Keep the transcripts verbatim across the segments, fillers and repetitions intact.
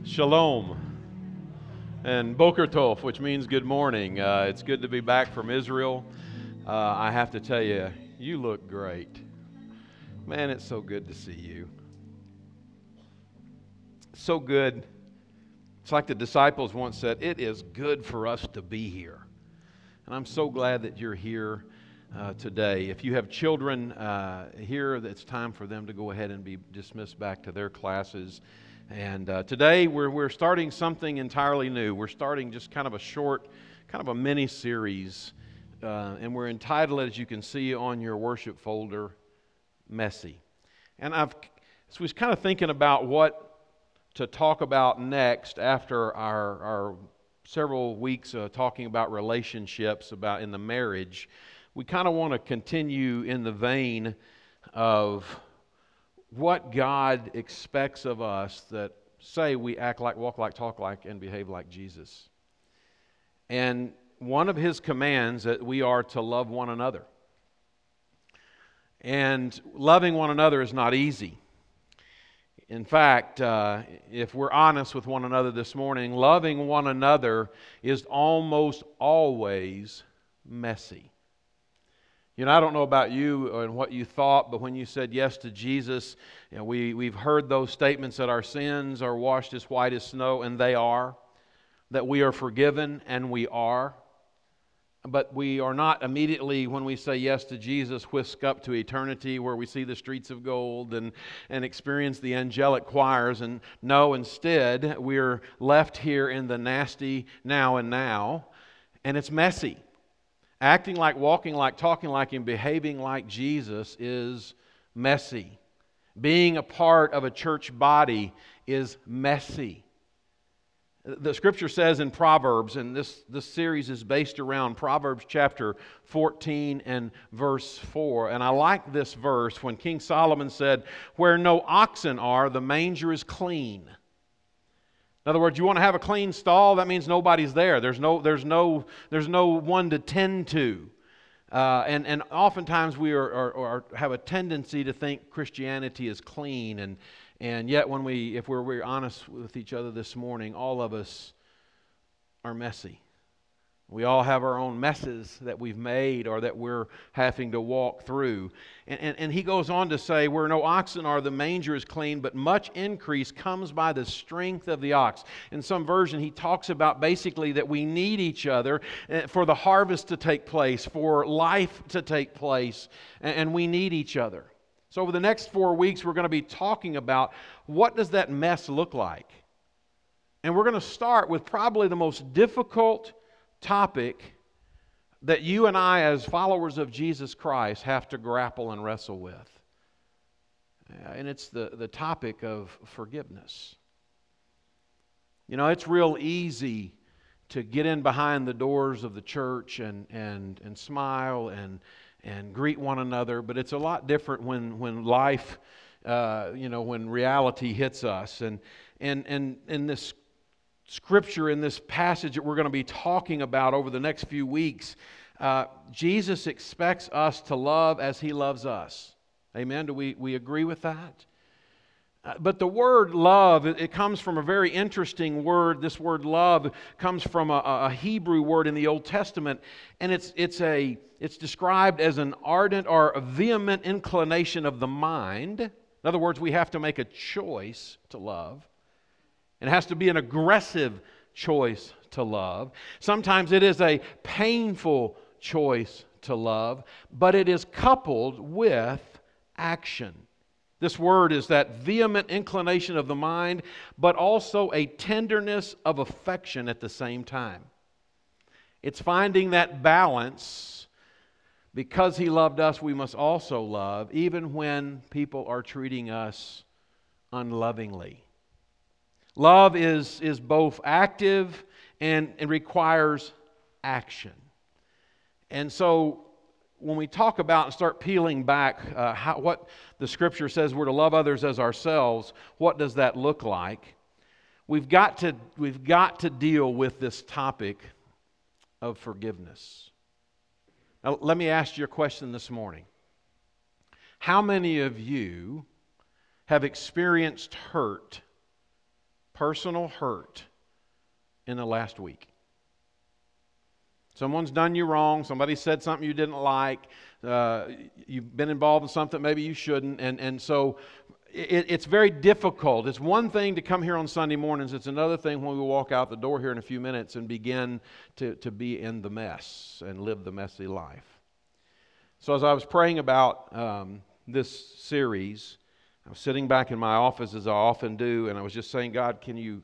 Shalom and Boker Tov, which means good morning. Uh, it's good to be back from Israel. Uh, I have to tell you, you look great. Man, it's so good to see you. So good. It's like the disciples once said, it is good for us to be here. And I'm so glad that you're here uh, today. If you have children uh, here, it's time for them to go ahead and be dismissed back to their classes. And uh, today we're we're starting something entirely new. We're starting just kind of a short, kind of a mini series, uh, and we're entitled, as you can see on your worship folder, "Messy." And I've so was kind of thinking about what to talk about next after our our several weeks uh, talking about relationships, about in the marriage. We kind of want to continue in the vein of what God expects of us that say we act like, walk like, talk like, and behave like Jesus. And one of His commands that we are to love one another. And loving one another is not easy. In fact, uh, if we're honest with one another this morning, loving one another is almost always messy. You know, I don't know about you and what you thought, but when you said yes to Jesus, you know, we, we've heard those statements that our sins are washed as white as snow, and they are. That we are forgiven, and we are. But we are not immediately, when we say yes to Jesus, whisk up to eternity where we see the streets of gold and, and experience the angelic choirs. And no, instead, we're left here in the nasty now and now, and it's messy. Acting like, walking like, talking like, and behaving like Jesus is messy. Being a part of a church body is messy. The Scripture says in Proverbs, and this, this series is based around Proverbs chapter fourteen and verse four. And I like this verse when King Solomon said, "Where no oxen are, the manger is clean." In other words, you want to have a clean stall, that means nobody's there. There's no, there's no, there's no one to tend to. Uh, and, and oftentimes we are, are, are have a tendency to think Christianity is clean. And, and yet when we, if we're, we're honest with each other this morning, all of us are messy. We all have our own messes that we've made or that we're having to walk through. And, and, and he goes on to say, where no oxen are, the manger is clean, but much increase comes by the strength of the ox. In some version, he talks about basically that we need each other for the harvest to take place, for life to take place, and we need each other. So over the next four weeks, we're going to be talking about what does that mess look like? And we're going to start with probably the most difficult topic that you and I as followers of Jesus Christ have to grapple and wrestle with. And it's the, the topic of forgiveness. You know, it's real easy to get in behind the doors of the church and, and, and smile and, and greet one another, but it's a lot different when, when life, uh, you know, when reality hits us. And, and, and, and this Scripture in this passage that we're going to be talking about over the next few weeks, uh, Jesus expects us to love as He loves us. Amen? Do we, we agree with that? Uh, but the word love, it, it comes from a very interesting word. This word love comes from a, a Hebrew word in the Old Testament, and it's, it's, a, it's described as an ardent or a vehement inclination of the mind. In other words, we have to make a choice to love. It has to be an aggressive choice to love. Sometimes it is a painful choice to love, but it is coupled with action. This word is that vehement inclination of the mind, but also a tenderness of affection at the same time. It's finding that balance. Because He loved us, we must also love, even when people are treating us unlovingly. Love is, is both active and it requires action. And so when we talk about and start peeling back uh, how, what the Scripture says we're to love others as ourselves, what does that look like? We've got to, we've got to deal with this topic of forgiveness. Now, let me ask you a question this morning. How many of you have experienced hurt personal hurt in the last week? Someone's done you wrong. Somebody said something you didn't like. Uh, you've been involved in something maybe you shouldn't. And, and so it, it's very difficult. It's one thing to come here on Sunday mornings. It's another thing when we walk out the door here in a few minutes and begin to, to be in the mess and live the messy life. So as I was praying about um, this series, I was sitting back in my office as I often do, and I was just saying, God, can you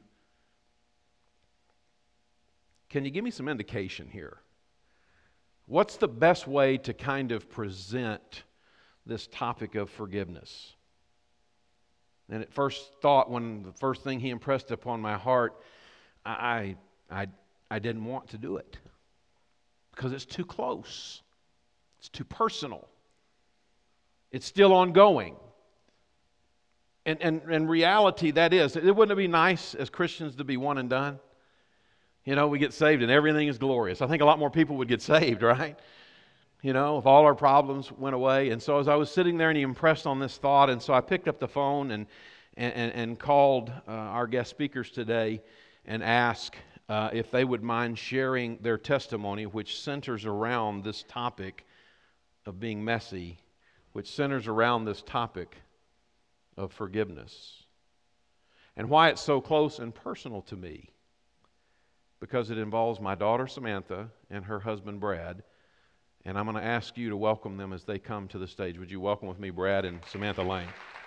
Can you give me some indication here? What's the best way to kind of present this topic of forgiveness? And at first thought, when the first thing He impressed upon my heart, I, I, I didn't want to do it because it's too close. It's too personal. It's still ongoing. And, and, and reality, that is, it wouldn't it be nice as Christians to be one and done? You know, we get saved and everything is glorious. I think a lot more people would get saved, right? You know, if all our problems went away. And so as I was sitting there and He impressed on this thought, and so I picked up the phone and and, and called uh, our guest speakers today and asked uh, if they would mind sharing their testimony, which centers around this topic of being messy, which centers around this topic of forgiveness. And why it's so close and personal to me. Because it involves my daughter Samantha and her husband Brad. And I'm going to ask you to welcome them as they come to the stage. Would you welcome with me Brad and Samantha Lane?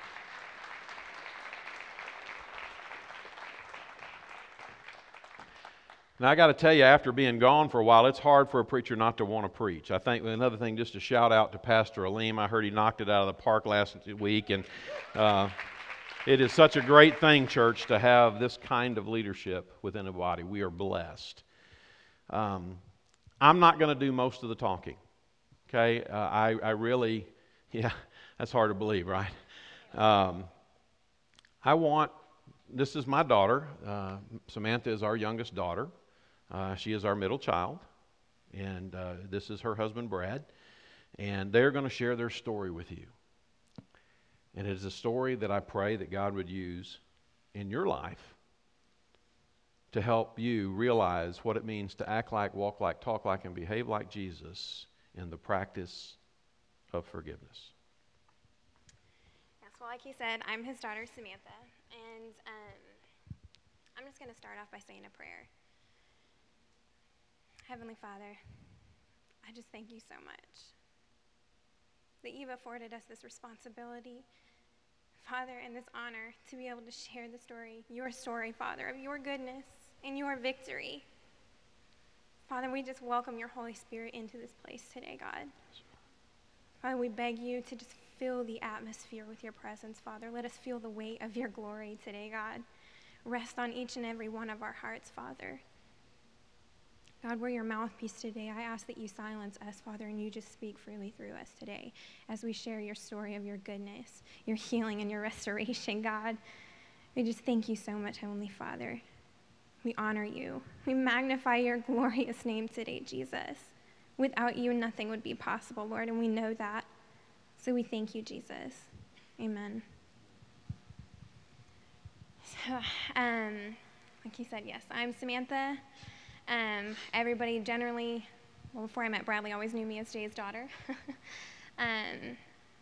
Now I got to tell you, after being gone for a while, it's hard for a preacher not to want to preach. I think another thing, just to shout out to Pastor Aleem. I heard he knocked it out of the park last week. And uh, it is such a great thing, church, to have this kind of leadership within a body. We are blessed. Um, I'm not going to do most of the talking. Okay? Uh, I, I really, yeah, that's hard to believe, right? Um, I want, this is my daughter. Uh, Samantha is our youngest daughter. Uh, she is our middle child. And uh, this is her husband, Brad. And they're going to share their story with you. And it is a story that I pray that God would use in your life to help you realize what it means to act like, walk like, talk like, and behave like Jesus in the practice of forgiveness. Yes, well, like he said, I'm his daughter, Samantha. And um, I'm just going to start off by saying a prayer. Heavenly Father, I just thank you so much that you've afforded us this responsibility, Father, and this honor to be able to share the story, your story, Father, of your goodness and your victory. Father, we just welcome your Holy Spirit into this place today, God. Father, we beg you to just fill the atmosphere with your presence, Father. Let us feel the weight of your glory today, God. Rest on each and every one of our hearts, Father. God, we're your mouthpiece today. I ask that you silence us, Father, and you just speak freely through us today as we share your story of your goodness, your healing, and your restoration, God. We just thank you so much, Heavenly Father. We honor you. We magnify your glorious name today, Jesus. Without you, nothing would be possible, Lord, and we know that. So we thank you, Jesus. Amen. So, um, like you said, yes, I'm Samantha. Um, everybody generally, well, before I met Bradley, always knew me as Jay's daughter. um,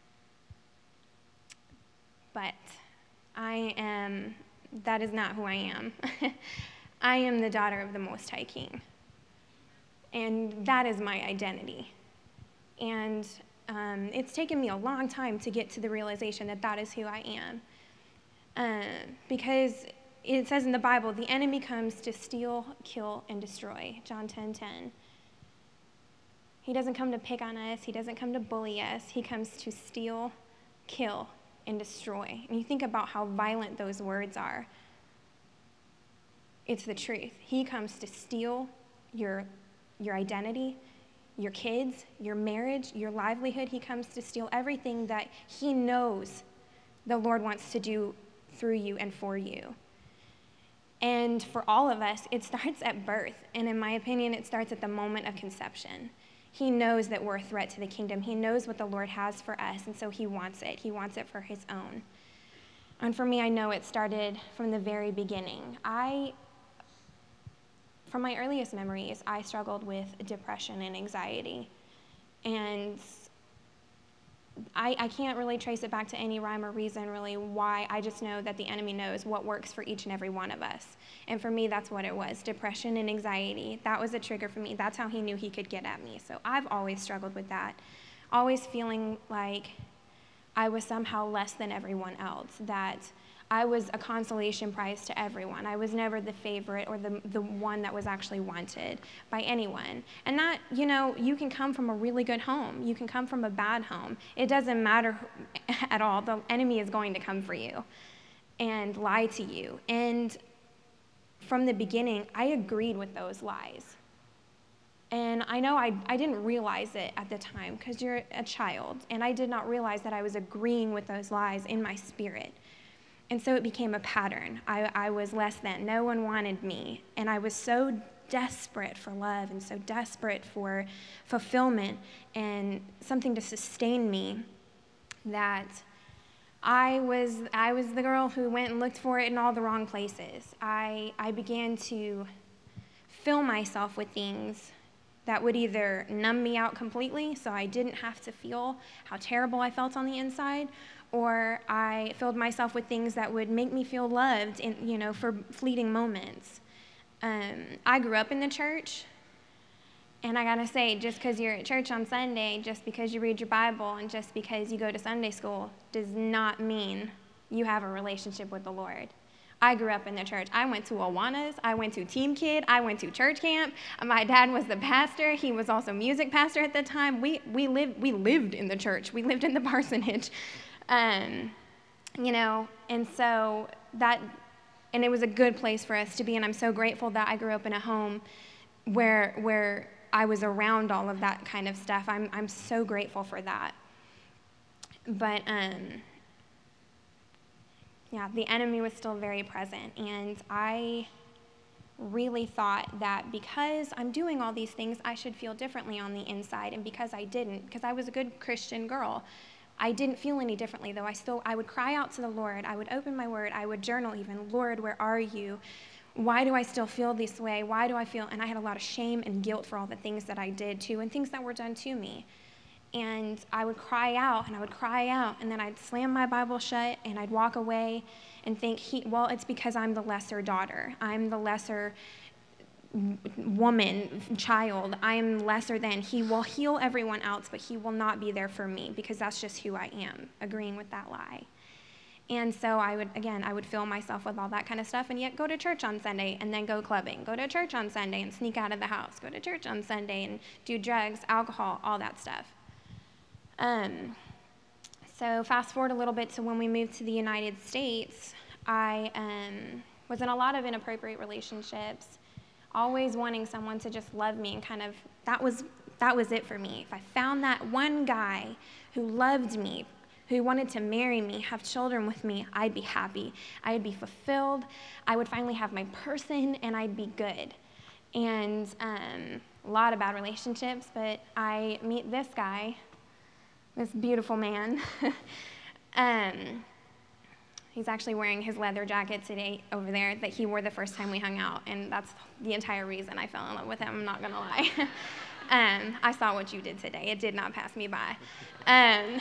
but I am, that is not who I am. I am the daughter of the Most High King. And that is my identity. And um, it's taken me a long time to get to the realization that that is who I am. Uh, because it says in the Bible, the enemy comes to steal, kill, and destroy. John ten ten. He doesn't come to pick on us. He doesn't come to bully us. He comes to steal, kill, and destroy. And you think about how violent those words are. It's the truth. He comes to steal your, your identity, your kids, your marriage, your livelihood. He comes to steal everything that he knows the Lord wants to do through you and for you. And for all of us, it starts at birth. And in my opinion, it starts at the moment of conception. He knows that we're a threat to the kingdom. He knows what the Lord has for us, and so he wants it. He wants it for his own. And for me, I know it started from the very beginning. I, from my earliest memories, I struggled with depression and anxiety. And I, I can't really trace it back to any rhyme or reason, really, why. I just know that the enemy knows what works for each and every one of us. And for me, that's what it was, depression and anxiety. That was a trigger for me. That's how he knew he could get at me. So I've always struggled with that, always feeling like I was somehow less than everyone else, that I was a consolation prize to everyone. I was never the favorite or the, the one that was actually wanted by anyone. And that, you know, you can come from a really good home. You can come from a bad home. It doesn't matter at all. The enemy is going to come for you and lie to you. And from the beginning, I agreed with those lies. And I know I, I didn't realize it at the time because you're a child. And I did not realize that I was agreeing with those lies in my spirit. And so it became a pattern. I, I was less than. No one wanted me. And I was so desperate for love and so desperate for fulfillment and something to sustain me that I was, I was the girl who went and looked for it in all the wrong places. I, I began to fill myself with things that would either numb me out completely so I didn't have to feel how terrible I felt on the inside, or I filled myself with things that would make me feel loved in, you know, for fleeting moments. Um, I grew up in the church, and I gotta say, just because you're at church on Sunday, just because you read your Bible, and just because you go to Sunday school, does not mean you have a relationship with the Lord. I grew up in the church. I went to Awanas. I went to Team Kid. I went to church camp. My dad was the pastor. He was also music pastor at the time. We we lived we lived in the church. We lived in the parsonage. Um, you know, and so that, and it was a good place for us to be, and I'm so grateful that I grew up in a home where where I was around all of that kind of stuff. I'm I'm so grateful for that. But um, yeah, the enemy was still very present, and I really thought that because I'm doing all these things, I should feel differently on the inside, and because I didn't, because I was a good Christian girl, I didn't feel any differently, though. I still, I would cry out to the Lord. I would open my word. I would journal even, Lord, where are you? Why do I still feel this way? Why do I feel, and I had a lot of shame and guilt for all the things that I did too, and things that were done to me. And I would cry out, and I would cry out, and then I'd slam my Bible shut, and I'd walk away and think, he, well, it's because I'm the lesser daughter. I'm the lesser woman, child. I am lesser than. He will heal everyone else, but he will not be there for me because that's just who I am, agreeing with that lie. And so I would, again, I would fill myself with all that kind of stuff, and yet go to church on Sunday and then go clubbing. Go to church on Sunday and sneak out of the house. Go to church on Sunday and do drugs, alcohol, all that stuff. Um, so fast forward a little bit to when we moved to the United States, I um, was in a lot of inappropriate relationships, always wanting someone to just love me, and kind of, that was, that was it for me. If I found that one guy who loved me, who wanted to marry me, have children with me, I'd be happy. I'd be fulfilled. I would finally have my person, and I'd be good. And um, a lot of bad relationships, but I meet this guy, this beautiful man. um, he's actually wearing his leather jacket today over there that he wore the first time we hung out, and that's the entire reason I fell in love with him, I'm not gonna lie. um, I saw what you did today. It did not pass me by. Um,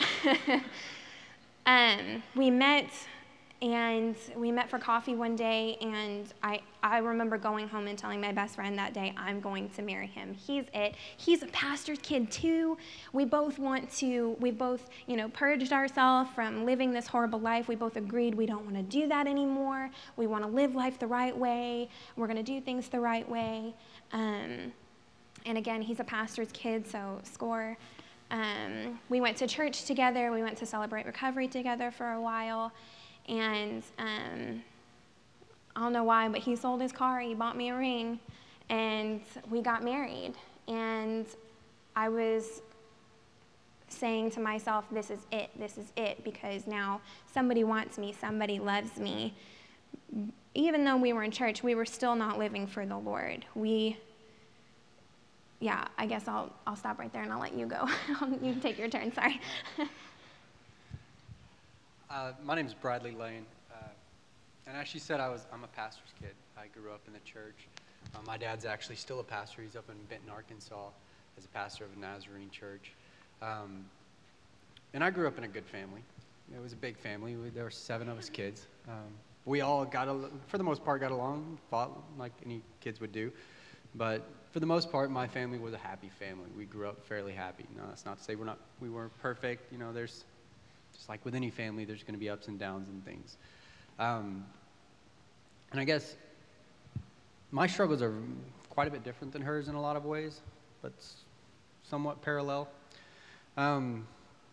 um, we met, and we met for coffee one day, and I, I remember going home and telling my best friend that day, I'm going to marry him. He's it. He's a pastor's kid too. We both want to, we both, you know, purged ourselves from living this horrible life. We both agreed we don't want to do that anymore. We want to live life the right way. We're going to do things the right way. Um, and again, he's a pastor's kid, so score. Um, we went to church together. We went to Celebrate Recovery together for a while. And um, I don't know why, but he sold his car, he bought me a ring, and we got married. And I was saying to myself, this is it, this is it, because now somebody wants me, somebody loves me. Even though we were in church, we were still not living for the Lord. We, yeah, I guess I'll, I'll stop right there and I'll let you go. You can take your turn, sorry. Uh, my name is Bradley Lane. Uh, And as she said, I was, I'm a pastor's kid. I grew up in the church. Uh, my dad's actually still a pastor. He's up in Benton, Arkansas, as a pastor of a Nazarene church. Um, and I grew up in a good family. It was a big family. We, there were seven of us kids. Um, we all got, a, for the most part, got along, fought like any kids would do. But for the most part, my family was a happy family. We grew up fairly happy. Now, that's not to say we're not, we weren't perfect. You know, there's, just like with any family, there's going to be ups and downs and things. Um, and I guess my struggles are quite a bit different than hers in a lot of ways, but somewhat parallel. Um,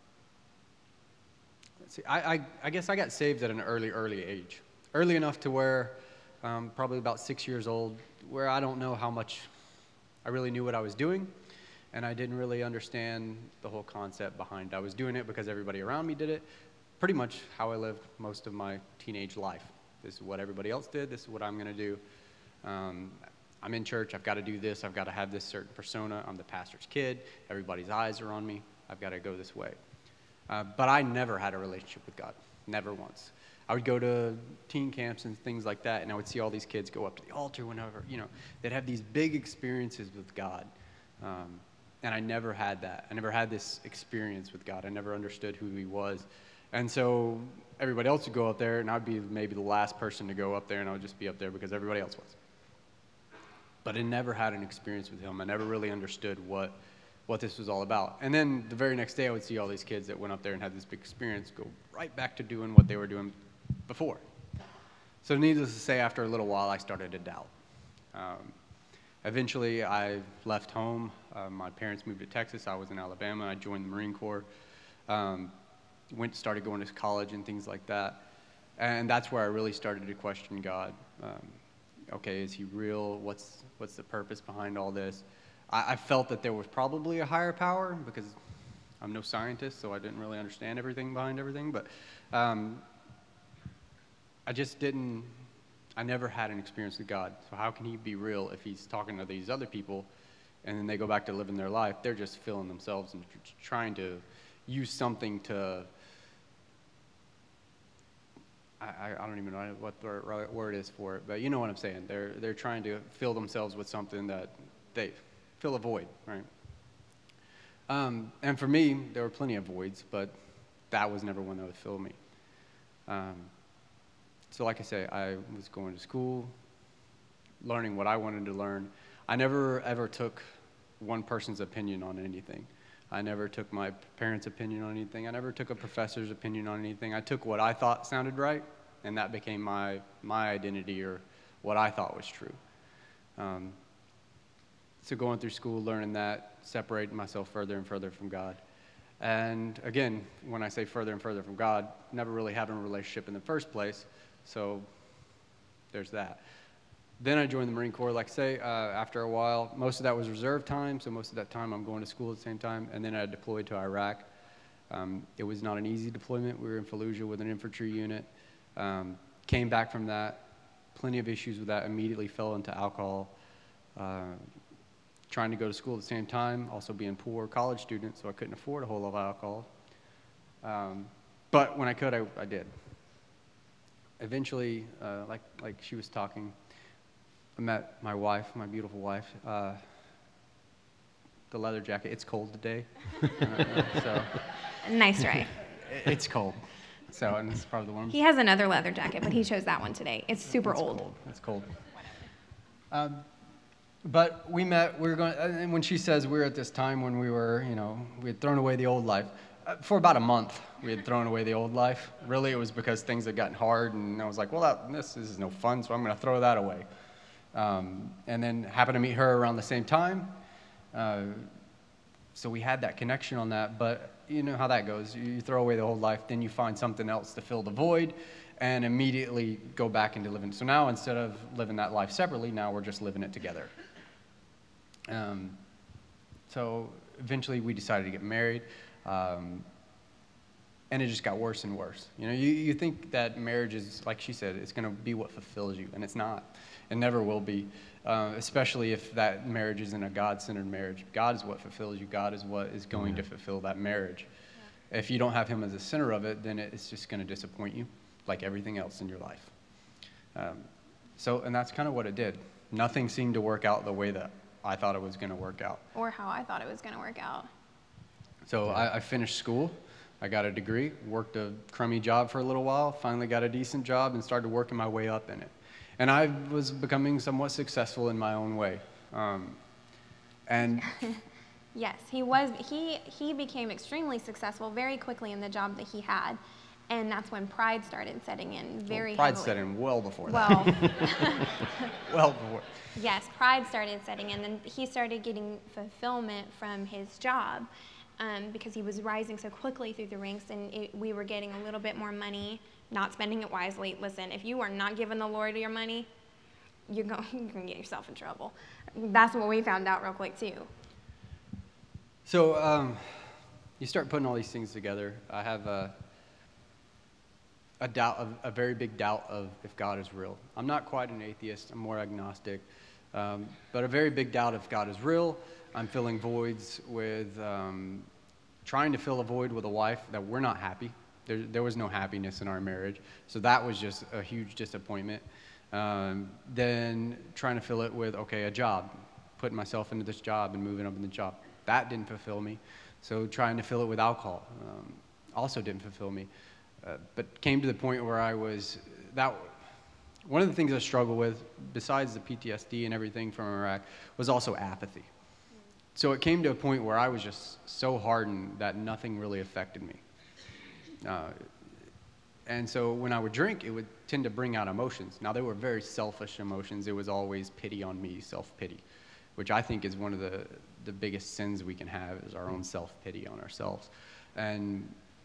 let's see, I, I, I guess I got saved at an early, early age. Early enough to where, um, probably about six years old, where I don't know how much I really knew what I was doing, and I didn't really understand the whole concept behind it. I was doing it because everybody around me did it, pretty much how I lived most of my teenage life. This is what everybody else did. This is what I'm going to do. Um, I'm in church. I've got to do this. I've got to have this certain persona. I'm the pastor's kid. Everybody's eyes are on me. I've got to go this way. Uh, but I never had a relationship with God, never once. I would go to teen camps and things like that, and I would see all these kids go up to the altar whenever, you know, they'd have these big experiences with God. Um, and I never had that. I never had this experience with God. I never understood who he was. And so everybody else would go up there, and I'd be maybe the last person to go up there, and I would just be up there because everybody else was. But I never had an experience with him. I never really understood what what this was all about. And then the very next day, I would see all these kids that went up there and had this big experience go right back to doing what they were doing before. So needless to say, after a little while, I started to doubt. Um, eventually, I left home. Uh, my parents moved to Texas. I was in Alabama. I joined the Marine Corps. Um, went started going to college and things like that. And that's where I really started to question God. Um, okay, is he real? What's what's the purpose behind all this? I, I felt that there was probably a higher power because I'm no scientist, so I didn't really understand everything behind everything. But um, I just didn't, I never had an experience with God. So how can he be real if he's talking to these other people and then they go back to living their life? They're just filling themselves and tr- trying to use something to, I, I don't even know what the right word is for it, but you know what I'm saying. They're, they're trying to fill themselves with something that they fill a void, right? Um, and for me, there were plenty of voids, but that was never one that would fill me. Um, so like I say, I was going to school, learning what I wanted to learn. I never ever took one person's opinion on anything. I never took my parents' opinion on anything. I never took a professor's opinion on anything. I took what I thought sounded right, and that became my my identity or what I thought was true. Um, so going through school, learning that, separating myself further and further from God. And again, when I say further and further from God, never really having a relationship in the first place, so there's that. Then I joined the Marine Corps, like I say, uh, after a while. Most of that was reserve time, so most of that time I'm going to school at the same time. And then I deployed to Iraq. Um, it was not an easy deployment. We were in Fallujah with an infantry unit. Um, came back from that, plenty of issues with that, immediately fell into alcohol. Uh, trying to go to school at the same time, also being poor college student, so I couldn't afford a whole lot of alcohol. Um, but when I could, I, I did. Eventually, uh, like like she was talking, I met my wife, my beautiful wife. Uh, the leather jacket. It's cold today, uh, so Nice try. it's cold. So, and it's probably the warm. He has another leather jacket, but he chose that one today. It's super it's old. Cold. It's cold. Um, but we met. We were going, and when she says we were at this time when we were, you know, we had thrown away the old life. Uh, for about a month, we had thrown away the old life. Really, it was because things had gotten hard, and I was like, well, that, this, this is no fun, so I'm going to throw that away. Um, and then happened to meet her around the same time. Uh, so we had that connection on that, but you know how that goes. You, you throw away the old life, then you find something else to fill the void, and immediately go back into living. So now instead of living that life separately, now we're just living it together. Um, so eventually we decided to get married. Um, and it just got worse and worse. You know, you, you think that marriage is, like she said, it's going to be what fulfills you, and it's not. It never will be, uh, especially if that marriage isn't a God-centered marriage. God is what fulfills you. God is what is going to fulfill that marriage. Yeah. If you don't have him as the center of it, then it's just going to disappoint you, like everything else in your life. Um, so, and that's kind of what it did. Nothing seemed to work out the way that I thought it was going to work out. Or how I thought it was going to work out. So I, I finished school. I got a degree, worked a crummy job for a little while, finally got a decent job and started working my way up in it. And I was becoming somewhat successful in my own way. Um, and Yes, he was. He he became extremely successful very quickly in the job that he had, and that's when pride started setting in very well, pride heavily. set in well before Well, that. well before. yes, pride started setting in, and he started getting fulfillment from his job um, because he was rising so quickly through the ranks, and it, we were getting a little bit more money, not spending it wisely. Listen, if you are not giving the Lord your money, you're going, you're going to get yourself in trouble. That's what we found out real quick, too. So um, you start putting all these things together. I have a, a doubt, a, a very big doubt of if God is real. I'm not quite an atheist. I'm more agnostic. Um, but a very big doubt if God is real. I'm filling voids with, um, trying to fill a void with a wife that we're not happy. There, there was no happiness in our marriage. So that was just a huge disappointment. Um, then trying to fill it with, okay, a job. Putting myself into this job and moving up in the job. That didn't fulfill me. So trying to fill it with alcohol um, also didn't fulfill me. Uh, but came to the point where I was, that one of the things I struggled with, besides the P T S D and everything from Iraq, was also apathy. So it came to a point where I was just so hardened that nothing really affected me. Uh, and so when I would drink, it would tend to bring out emotions. Now, they were very selfish emotions. It was always pity on me, self-pity, which I think is one of the, the biggest sins we can have, is our own self-pity on ourselves. And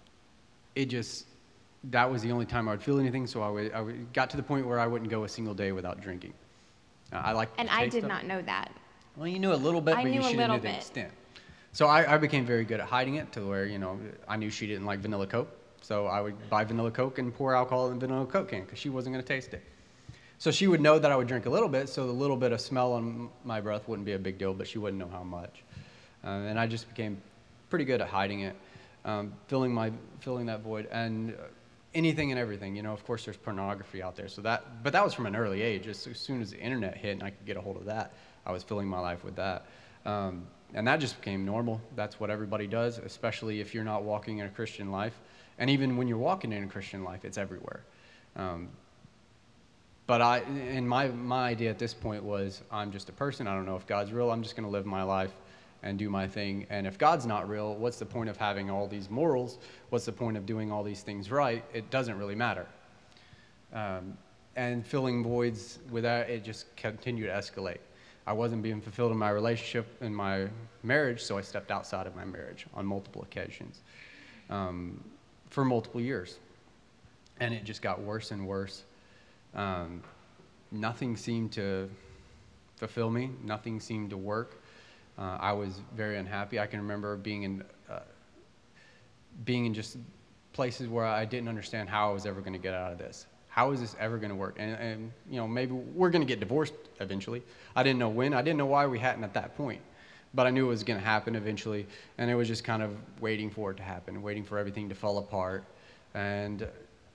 it just, that was the only time I would feel anything, so I, would, I would, got to the point where I wouldn't go a single day without drinking. Uh, I like And I did not know that. Well, you knew a little bit, I but you knew a shouldn't little to the bit. extent. So I, I became very good at hiding it, to where, you know, I knew she didn't like vanilla Coke, so I would buy vanilla Coke and pour alcohol in vanilla Coke can, because she wasn't going to taste it. So she would know that I would drink a little bit, so the little bit of smell on my breath wouldn't be a big deal, but she wouldn't know how much. Uh, and I just became pretty good at hiding it, um, filling my filling that void, and uh, anything and everything. You know, of course, there's pornography out there, so that, but that was from an early age. As, as soon as the internet hit and I could get a hold of that, I was filling my life with that. Um, and that just became normal. That's what everybody does, especially if you're not walking in a Christian life. And even when you're walking in a Christian life, it's everywhere. Um, But I, and my, my idea at this point was, I'm just a person. I don't know if God's real. I'm just going to live my life and do my thing. And if God's not real, what's the point of having all these morals? What's the point of doing all these things right? It doesn't really matter. Um, and filling voids with that, it just continued to escalate. I wasn't being fulfilled in my relationship, in my marriage, so I stepped outside of my marriage on multiple occasions um, for multiple years. And it just got worse and worse. Um, nothing seemed to fulfill me. Nothing seemed to work. Uh, I was very unhappy. I can remember being in, uh, being in just places where I didn't understand how I was ever going to get out of this. How is this ever going to work? And, and, you know, maybe we're going to get divorced eventually. I didn't know when. I didn't know why we hadn't at that point. But I knew it was going to happen eventually. And it was just kind of waiting for it to happen, waiting for everything to fall apart. And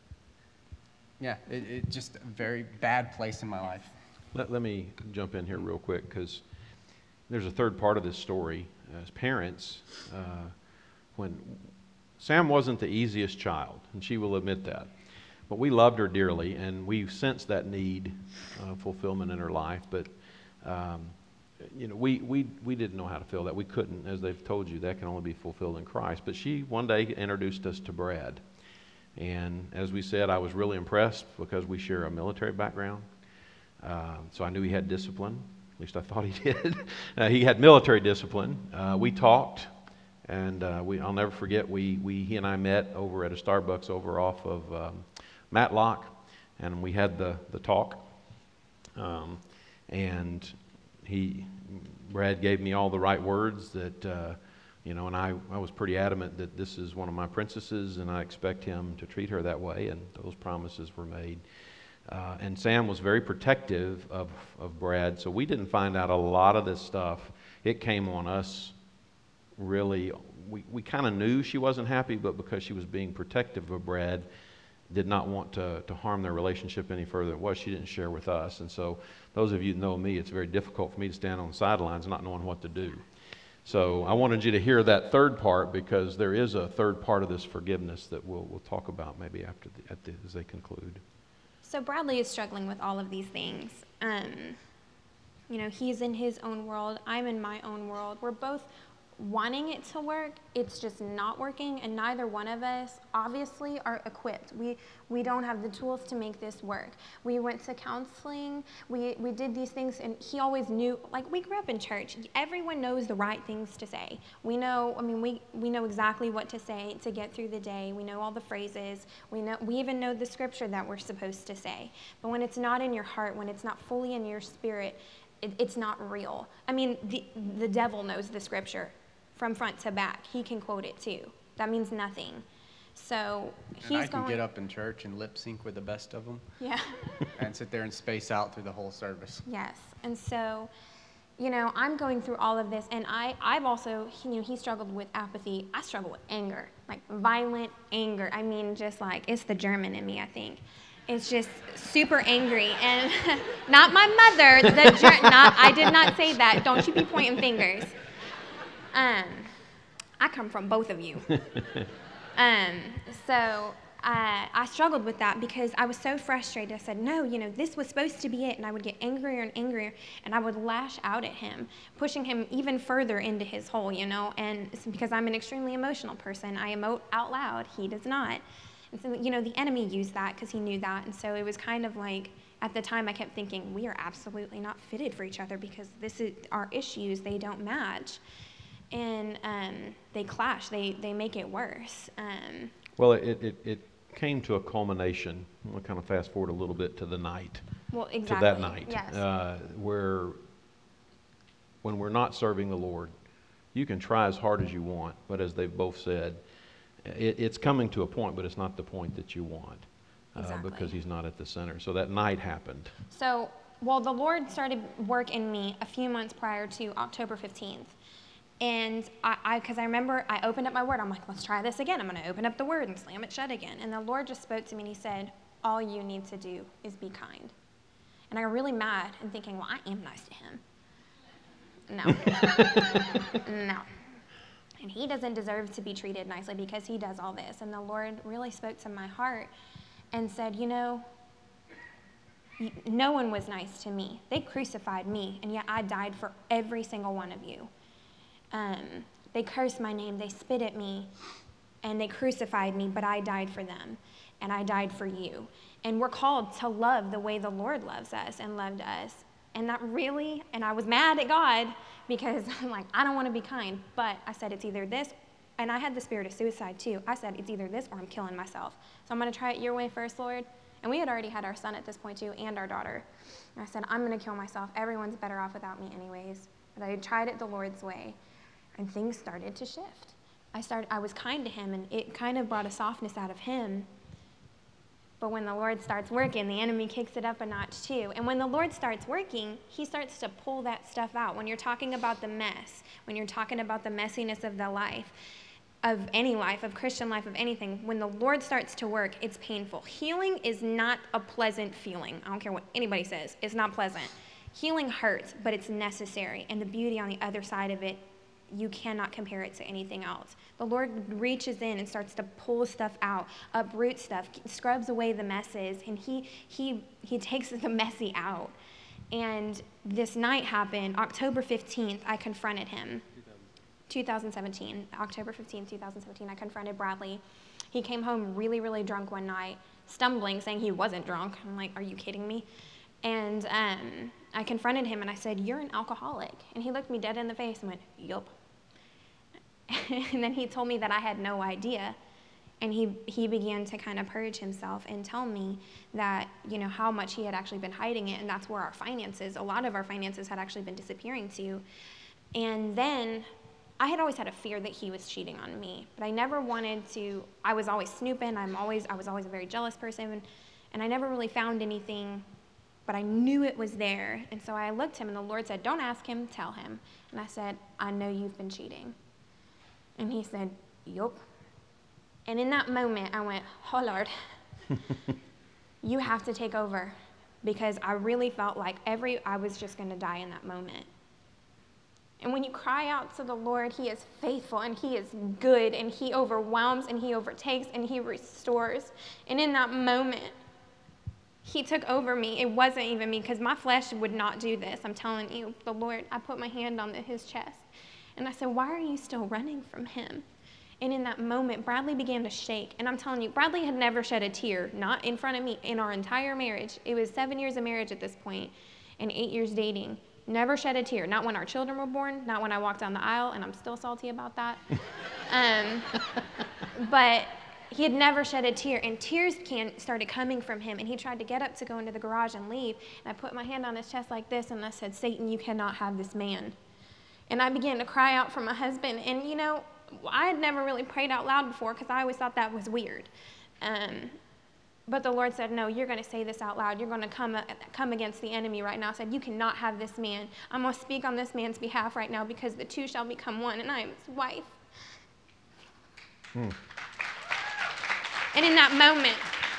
yeah, it, it just a very bad place in my life. Let, let me jump in here real quick, because there's a third part of this story. As parents, uh, when Sam wasn't the easiest child, and she will admit that, but we loved her dearly, and we sensed that need uh, fulfillment in her life. But um, you know, we, we we didn't know how to fill that. We couldn't, as they've told you, that can only be fulfilled in Christ. But she one day introduced us to Brad. And as we said, I was really impressed because we share a military background. Uh, so I knew he had discipline. At least I thought he did. uh, he had military discipline. Uh, we talked, and uh, we, I'll never forget, we, we, he and I met over at a Starbucks over off of um, Matlock, and we had the, the talk. Um, and he, Brad gave me all the right words that, uh, You know, and I, I was pretty adamant that this is one of my princesses, and I expect him to treat her that way, and those promises were made. Uh, and Sam was very protective of, of Brad, so we didn't find out a lot of this stuff. It came on us really. We, we kind of knew she wasn't happy, but because she was being protective of Brad, did not want to, to harm their relationship any further than it was. She didn't share with us. And so those of you that know me, it's very difficult for me to stand on the sidelines not knowing what to do. So I wanted you to hear that third part, because there is a third part of this forgiveness that we'll, we'll talk about maybe after the, at the, as they conclude. So Bradley is struggling with all of these things. Um, you know, he's in his own world. I'm in my own world. We're both wanting it to work. It's just not working, and neither one of us obviously are equipped. We we don't have the tools to make this work. We went to counseling. We we did these things, and he always knew. Like, we grew up in church. Everyone knows the right things to say. We know. I mean, we we know exactly what to say to get through the day. We know all the phrases. We know. We even know the scripture that we're supposed to say. But when it's not in your heart, when it's not fully in your spirit, it, it's not real. I mean, the the devil knows the scripture from front to back. He can quote it too. That means nothing. So he's and I can going, get up in church and lip sync with the best of them. Yeah. And sit there and space out through the whole service. Yes. And so, you know, I'm going through all of this, and I, I've also, you know, he struggled with apathy. I struggle with anger, like violent anger. I mean, just like, it's the German in me, I think. It's just super angry, and not my mother, the ger- not, I did not say that. Don't you be pointing fingers. Um, I come from both of you. um, so uh, I struggled with that because I was so frustrated. I said, no, you know, this was supposed to be it. And I would get angrier and angrier, and I would lash out at him, pushing him even further into his hole, you know. And it's because I'm an extremely emotional person. I emote out loud. He does not. And so, you know, the enemy used that because he knew that. And so it was kind of like, at the time I kept thinking, we are absolutely not fitted for each other because this is our issues. They don't match. And um, they clash. They they make it worse. Um, well, it, it, it came to a culmination. I'm going to kind of fast forward a little bit to the night. Well, exactly. To that night. Yes. Uh, where when we're not serving the Lord, you can try as hard as you want, but as they've both said, it, it's coming to a point, but it's not the point that you want. Uh, Exactly. Because he's not at the center. So that night happened. So, well, the Lord started work in me a few months prior to October fifteenth. And I, because I, I remember I opened up my word. I'm like, let's try this again. I'm going to open up the word and slam it shut again. And the Lord just spoke to me, and he said, all you need to do is be kind. And I got really mad and thinking, well, I am nice to him. No. No. And he doesn't deserve to be treated nicely because he does all this. And the Lord really spoke to my heart and said, you know, no one was nice to me. They crucified me, and yet I died for every single one of you. Um, they cursed my name, they spit at me, and they crucified me, but I died for them, and I died for you. And we're called to love the way the Lord loves us and loved us. And that really, and I was mad at God because I'm like, I don't want to be kind, but I said it's either this, and I had the spirit of suicide too. I said it's either this or I'm killing myself. So I'm going to try it your way first, Lord. And we had already had our son at this point too, and our daughter. And I said, I'm going to kill myself. Everyone's better off without me anyways. But I tried it the Lord's way. And things started to shift. I started. I was kind to him, and it kind of brought a softness out of him. But when the Lord starts working, the enemy kicks it up a notch too. And when the Lord starts working, he starts to pull that stuff out. When you're talking about the mess, when you're talking about the messiness of the life, of any life, of Christian life, of anything, when the Lord starts to work, it's painful. Healing is not a pleasant feeling. I don't care what anybody says. It's not pleasant. Healing hurts, but it's necessary. And the beauty on the other side of it, you cannot compare it to anything else. The Lord reaches in and starts to pull stuff out, uproot stuff, scrubs away the messes, and he he he takes the messy out. And this night happened, October fifteenth, I confronted him. twenty seventeen, October fifteenth, twenty seventeen, I confronted Bradley. He came home really, really drunk one night, stumbling, saying he wasn't drunk. I'm like, are you kidding me? And um, I confronted him and I said, you're an alcoholic. And he looked me dead in the face and went, yup. And then he told me that I had no idea. And he, he began to kind of purge himself and tell me that, you know, how much he had actually been hiding it. And that's where our finances, a lot of our finances had actually been disappearing to. And then I had always had a fear that he was cheating on me, but I never wanted to. I was always snooping. I'm always, I was always a very jealous person, and I never really found anything, but I knew it was there. And so I looked at him, and the Lord said, don't ask him, tell him. And I said, I know you've been cheating. And he said, yup. And in that moment, I went, oh, Lord, You have to take over, because I really felt like every I was just going to die in that moment. And when you cry out to the Lord, he is faithful and he is good and he overwhelms and he overtakes and he restores. And in that moment, he took over me. It wasn't even me, because my flesh would not do this. I'm telling you, the Lord, I put my hand on the, his chest. And I said, why are you still running from him? And in that moment, Bradley began to shake. And I'm telling you, Bradley had never shed a tear, not in front of me, in our entire marriage. It was seven years of marriage at this point and eight years dating. Never shed a tear. Not when our children were born, not when I walked down the aisle, and I'm still salty about that. um, but he had never shed a tear, and tears can, started coming from him, and he tried to get up to go into the garage and leave. And I put my hand on his chest like this, and I said, Satan, you cannot have this man. And I began to cry out for my husband. And, you know, I had never really prayed out loud before, because I always thought that was weird. Um, but the Lord said, no, you're going to say this out loud. You're going to come, uh, come against the enemy right now. I said, you cannot have this man. I'm going to speak on this man's behalf right now, because the two shall become one, and I am his wife. Hmm. And in that moment,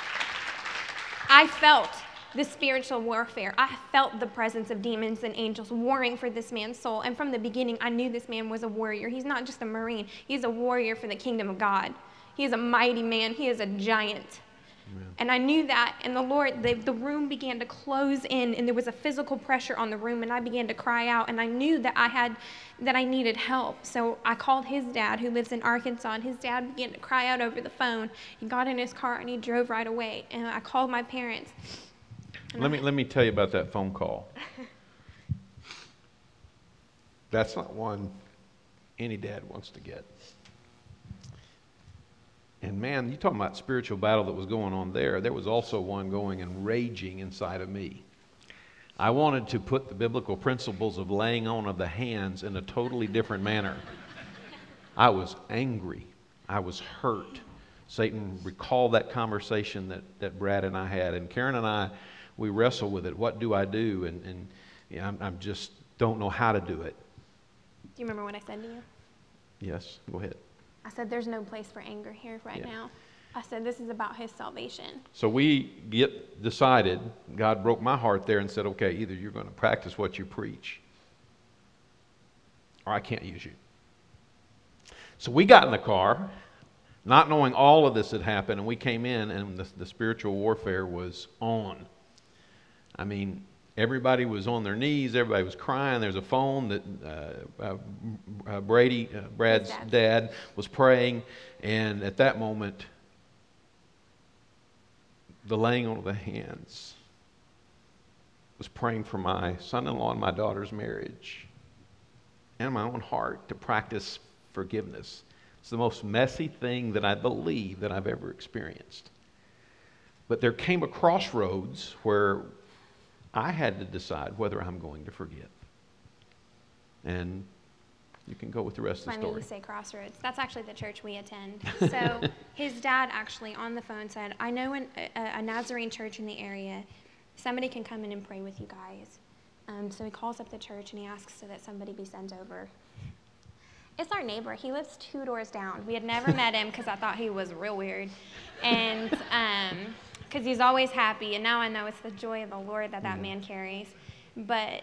I felt the spiritual warfare. I felt the presence of demons and angels warring for this man's soul. And from the beginning, I knew this man was a warrior. He's not just a Marine. He's a warrior for the kingdom of God. He is a mighty man. He is a giant. Amen. And I knew that, and the Lord, the, the room began to close in, and there was a physical pressure on the room, and I began to cry out, and I knew that I had, that I needed help. So I called his dad, who lives in Arkansas, and his dad began to cry out over the phone. He got in his car, and he drove right away, and I called my parents. Let me, let me tell you about that phone call. That's not one any dad wants to get. And man, you're talking about spiritual battle that was going on there. There was also one going and raging inside of me. I wanted to put the biblical principles of laying on of the hands in a totally different manner. I was angry. I was hurt. Satan recalled that conversation that, that Brad and I had. And Karen and I, we wrestle with it. What do I do? And, and you know, I'm, I'm just don't know how to do it. Do you remember what I said to you? Yes, go ahead. I said, there's no place for anger here right yeah. now. I said, this is about his salvation. So we get decided, God broke my heart there and said, okay, either you're going to practice what you preach, or I can't use you. So we got in the car, not knowing all of this had happened, and we came in, and the, the spiritual warfare was on. I mean, everybody was on their knees. Everybody was crying. There's a phone that uh, uh, uh, Brady, uh, Brad's dad. dad, was praying. And at that moment, the laying on of the hands was praying for my son-in-law and my daughter's marriage and my own heart to practice forgiveness. It's the most messy thing that I believe that I've ever experienced. But there came a crossroads where I had to decide whether I'm going to forgive. And you can go with the rest of the Funny story. You say Crossroads. That's actually the church we attend. So his dad actually on the phone said, I know an, a, a Nazarene church in the area. Somebody can come in and pray with you guys. Um, so he calls up the church and he asks so that somebody be sent over. It's our neighbor. He lives two doors down. We had never met him because I thought he was real weird. And... Um, because he's always happy, and now I know it's the joy of the Lord that that mm-hmm. man carries. But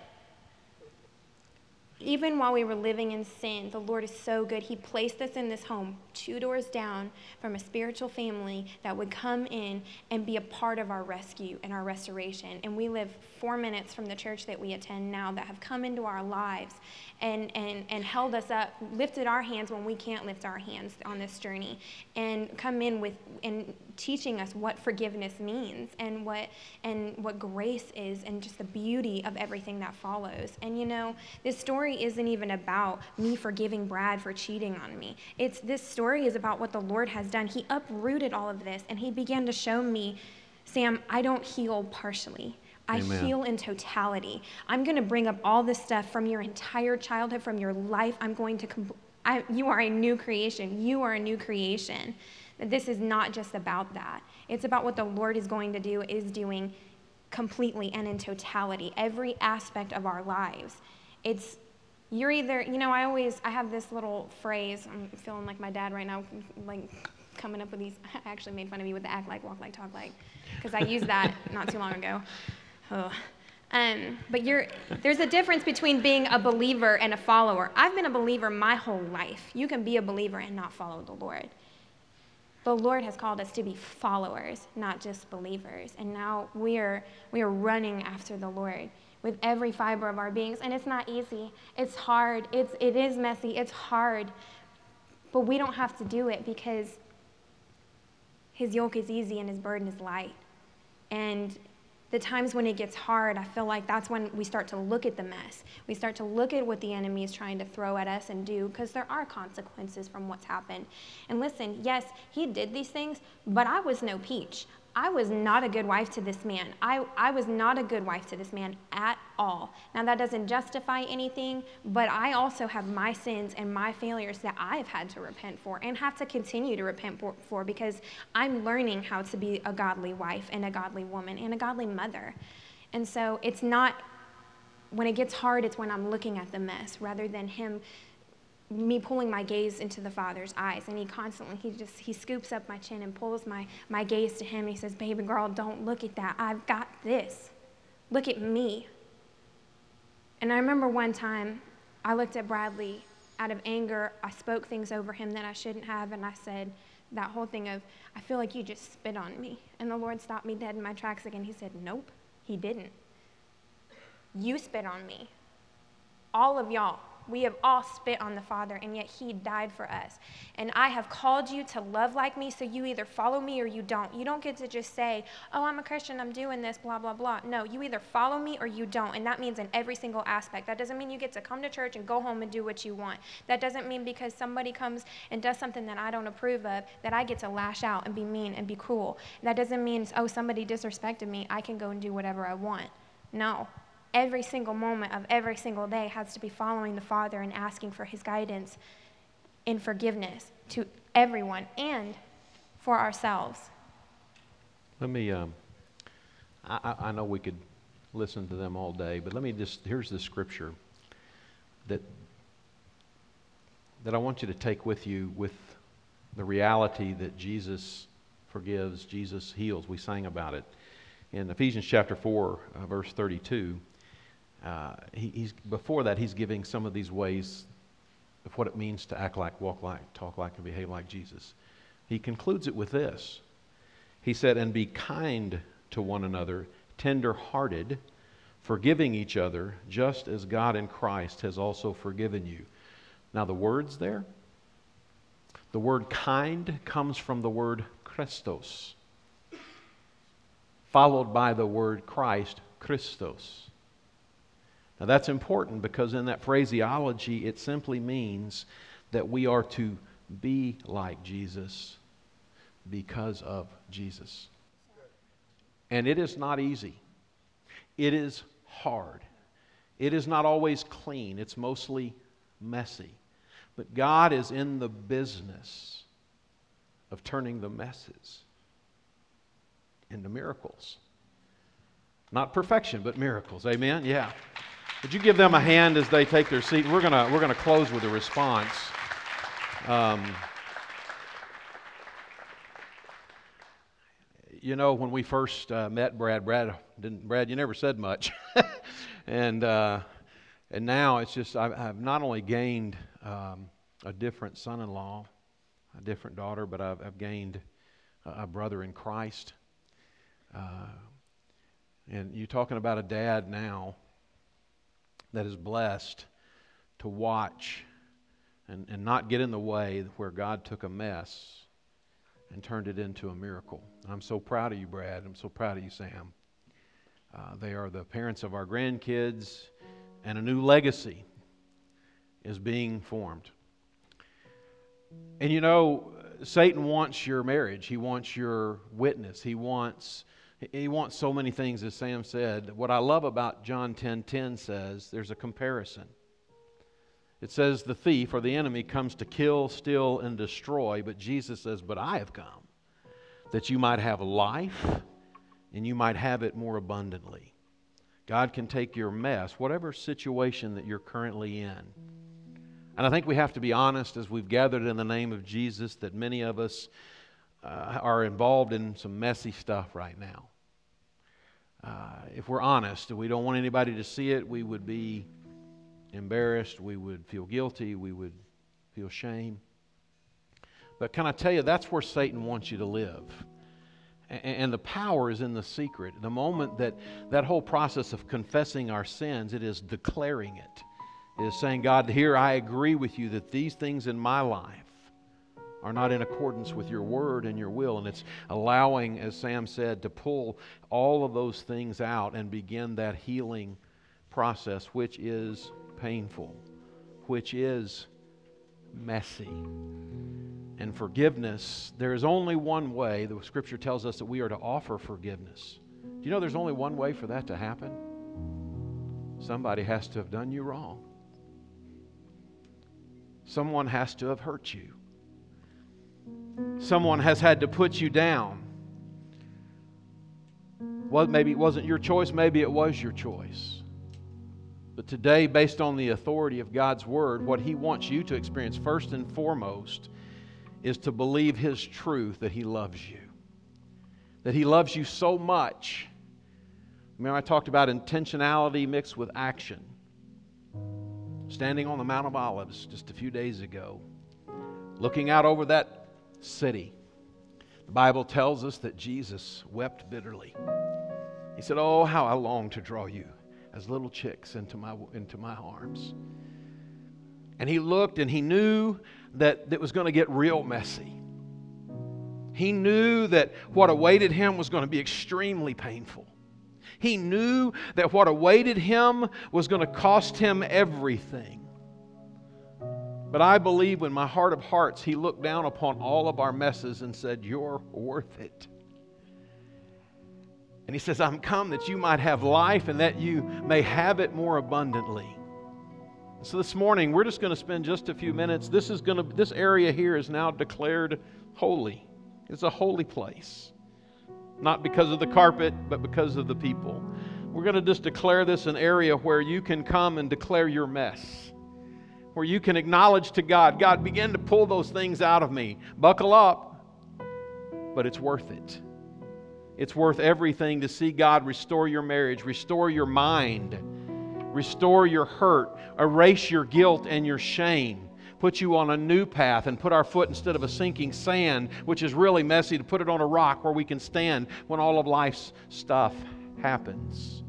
even while we were living in sin, the Lord is so good. He placed us in this home two doors down from a spiritual family that would come in and be a part of our rescue and our restoration. And we live four minutes from the church that we attend now that have come into our lives and, and, and held us up, lifted our hands when we can't lift our hands on this journey, and come in with and teaching us what forgiveness means and what and what grace is and just the beauty of everything that follows. And you know, this story isn't even about me forgiving Brad for cheating on me. It's this story is about what the Lord has done. He uprooted all of this and he began to show me, Sam, I don't heal partially. I Amen. Heal in totality. I'm going to bring up all this stuff from your entire childhood, from your life. I'm going to, compl- I, you are a new creation. You are a new creation. This is not just about that. It's about what the Lord is going to do, is doing completely and in totality, every aspect of our lives. It's, you're either, you know, I always, I have this little phrase, I'm feeling like my dad right now, like coming up with these. I actually made fun of me with the act like, walk like, talk like, because I used that not too long ago. Oh. Um, but you're, there's a difference between being a believer and a follower. I've been a believer my whole life. You can be a believer and not follow the Lord. The Lord has called us to be followers, not just believers. And now we are, we are running after the Lord with every fiber of our beings. And it's not easy. It's hard. It's, it is messy. It's hard. But we don't have to do it because his yoke is easy and his burden is light. And the times when it gets hard, I feel like that's when we start to look at the mess. We start to look at what the enemy is trying to throw at us and do, because there are consequences from what's happened. And listen, yes, he did these things, but I was no peach. I was not a good wife to this man. I, I was not a good wife to this man at all. Now, that doesn't justify anything, but I also have my sins and my failures that I've had to repent for and have to continue to repent for, for because I'm learning how to be a godly wife and a godly woman and a godly mother. And so it's not, when it gets hard, it's when I'm looking at the mess rather than him me pulling my gaze into the Father's eyes. And he constantly, he just, he scoops up my chin and pulls my, my gaze to him. And he says, baby girl, don't look at that. I've got this. Look at me. And I remember one time I looked at Bradley out of anger. I spoke things over him that I shouldn't have. And I said that whole thing of, I feel like you just spit on me. And the Lord stopped me dead in my tracks again. He said, nope, he didn't. You spit on me. All of y'all. We have all spit on the Father, and yet he died for us. And I have called you to love like me, so you either follow me or you don't. You don't get to just say, oh, I'm a Christian, I'm doing this, blah, blah, blah. No, you either follow me or you don't, and that means in every single aspect. That doesn't mean you get to come to church and go home and do what you want. That doesn't mean because somebody comes and does something that I don't approve of that I get to lash out and be mean and be cruel. That doesn't mean, oh, somebody disrespected me, I can go and do whatever I want. No. Every single moment of every single day has to be following the Father and asking for his guidance in forgiveness to everyone and for ourselves. Let me, um, I, I know we could listen to them all day, but let me just, here's the scripture that, that I want you to take with you with the reality that Jesus forgives, Jesus heals. We sang about it. In Ephesians chapter four, uh, verse thirty-two, Uh, he, he's before that, he's giving some of these ways of what it means to act like, walk like, talk like, and behave like Jesus. He concludes it with this. He said, and be kind to one another, tender-hearted, forgiving each other, just as God in Christ has also forgiven you. Now the words there, the word kind comes from the word Christos, followed by the word Christ, Christos. Now that's important because in that phraseology, it simply means that we are to be like Jesus because of Jesus. And it is not easy. It is hard. It is not always clean. It's mostly messy. But God is in the business of turning the messes into miracles. Not perfection, but miracles. Amen? Yeah. Would you give them a hand as they take their seat? We're gonna we're gonna close with a response. Um, you know, when we first uh, met Brad, Brad didn't Brad, you never said much, and uh, and now it's just I've, I've not only gained um, a different son-in-law, a different daughter, but I've, I've gained a, a brother in Christ. Uh, and you're talking about a dad now that is blessed to watch and, and not get in the way where God took a mess and turned it into a miracle. I'm so proud of you, Brad. I'm so proud of you, Sam. Uh, they are the parents of our grandkids, and a new legacy is being formed. And you know, Satan wants your marriage. He wants your witness. He wants He wants so many things, as Sam said. What I love about John ten ten says, there's a comparison. It says the thief or the enemy comes to kill, steal, and destroy, but Jesus says, but I have come that you might have life and you might have it more abundantly. God can take your mess, whatever situation that you're currently in. And I think we have to be honest as we've gathered in the name of Jesus that many of us uh, are involved in some messy stuff right now. Uh, if we're honest, we don't want anybody to see it. We would be embarrassed. We would feel guilty. We would feel shame. But can I tell you, that's where Satan wants you to live. And, and the power is in the secret. The moment that that whole process of confessing our sins, it is declaring it. It is saying, God, here I agree with you that these things in my life are not in accordance with your word and your will. And it's allowing, as Sam said, to pull all of those things out and begin that healing process, which is painful, which is messy. And forgiveness, there is only one way. The Scripture tells us that we are to offer forgiveness. Do you know there's only one way for that to happen? Somebody has to have done you wrong. Someone has to have hurt you. Someone has had to put you down. Well, maybe it wasn't your choice, maybe it was your choice. But today, based on the authority of God's Word, what He wants you to experience first and foremost is to believe His truth that He loves you. That He loves you so much. Remember I talked about intentionality mixed with action. Standing on the Mount of Olives just a few days ago, looking out over that city, the Bible tells us that Jesus wept bitterly. He said, "Oh, how I long to draw you as little chicks into my into my arms." And He looked and He knew that it was going to get real messy. He knew that what awaited Him was going to be extremely painful. He knew that what awaited Him was going to cost Him everything. But I believe in my heart of hearts, He looked down upon all of our messes and said, "You're worth it." And He says, "I'm come that you might have life and that you may have it more abundantly." So this morning, we're just going to spend just a few minutes. This is going to, this area here is now declared holy. It's a holy place. Not because of the carpet, but because of the people. We're going to just declare this an area where you can come and declare your mess. Where you can acknowledge to God, God, begin to pull those things out of me. Buckle up, but it's worth it. It's worth everything to see God restore your marriage, restore your mind, restore your hurt, erase your guilt and your shame, put you on a new path and put our foot instead of a sinking sand, which is really messy, to put it on a rock where we can stand when all of life's stuff happens.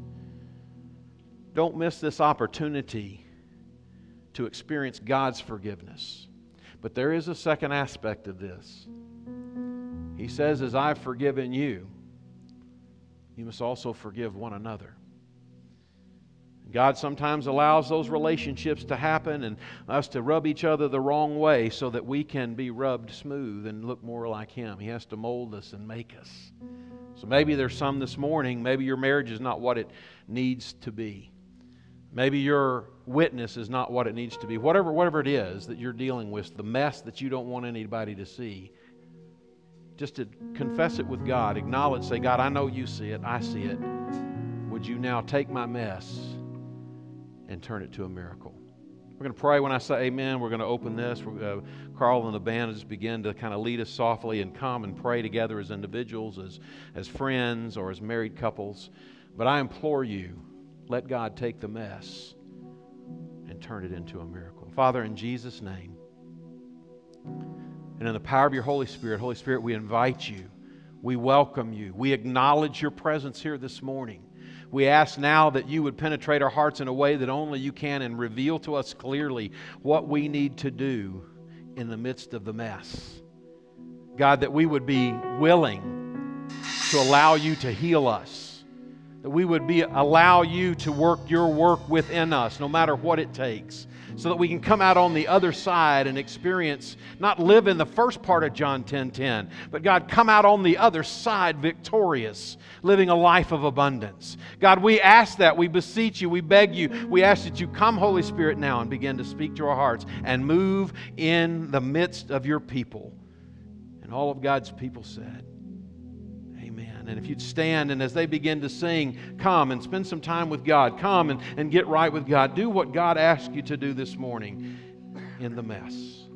Don't miss this opportunity to experience God's forgiveness. But there is a second aspect of this. He says, "As I've forgiven you, you must also forgive one another." God sometimes allows those relationships to happen and us to rub each other the wrong way so that we can be rubbed smooth and look more like Him. He has to mold us and make us. So maybe there's some this morning, maybe your marriage is not what it needs to be. Maybe your witness is not what it needs to be. Whatever, whatever it is that you're dealing with, the mess that you don't want anybody to see, just to confess it with God, acknowledge, say, "God, I know you see it, I see it. Would you now take my mess and turn it to a miracle?" We're going to pray when I say amen. We're going to open this. We're, uh, Carl and the band just begin to kind of lead us softly and come and pray together as individuals, as, as friends, or as married couples. But I implore you, let God take the mess and turn it into a miracle. Father, in Jesus' name, and in the power of your Holy Spirit, Holy Spirit, we invite you. We welcome you. We acknowledge your presence here this morning. We ask now that you would penetrate our hearts in a way that only you can and reveal to us clearly what we need to do in the midst of the mess. God, that we would be willing to allow you to heal us. That we would be allow you to work your work within us, no matter what it takes. So that we can come out on the other side and experience, not live in the first part of John ten ten, but God, come out on the other side victorious, living a life of abundance. God, we ask that, we beseech you, we beg you, we ask that you come, Holy Spirit, now and begin to speak to our hearts and move in the midst of your people. And all of God's people said, amen. And if you'd stand, and as they begin to sing, come and spend some time with God. Come and, and get right with God. Do what God asked you to do this morning in the mess.